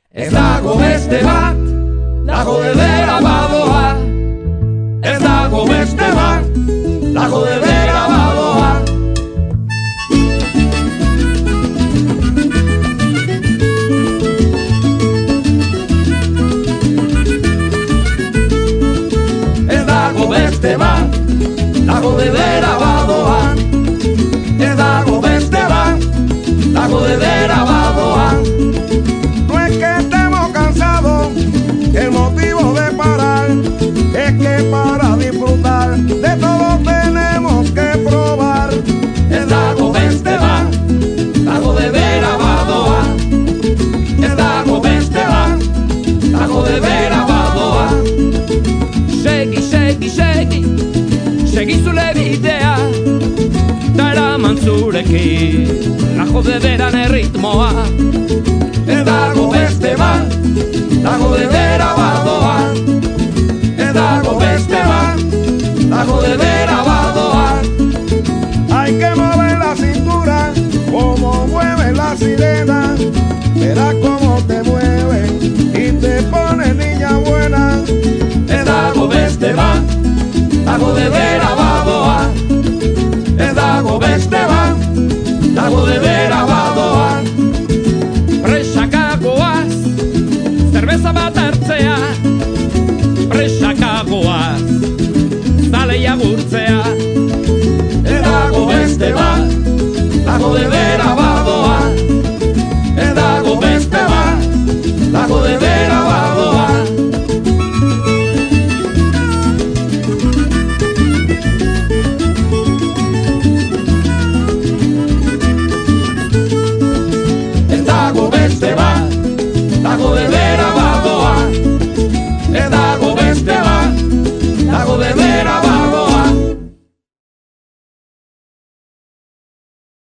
Ez dago beste bat, dago edera badoa. Ez dago beste bat, dago edera badoa. Ez dago beste bat, dago edera badoa. Ez dago beste bat, dago edera badoa. No es que estemos cansados, el motivo de parar es que para disfrutar de todo tenemos que probar. Ez dago beste bat, dago edera badoa. Ez dago beste bat, dago edera badoa. Segi, segi, segi, segi zure bidea, ta eraman zurekin lajo dederan erritmoa. Ez dago beste bat, dago edera badoa. Ez dago beste bat, dago edera badoa. Hay que mover la cintura como mueve la sirena. Verás cómo te mueve y te pone niña buena. Ez dago beste bat, dago edera badoa. Ez dago beste bat, dago edera badoa. Presakagoaz, zerbeza bat hartzea. Presakagoaz, zaleia gurtzea. Ez dago beste bat,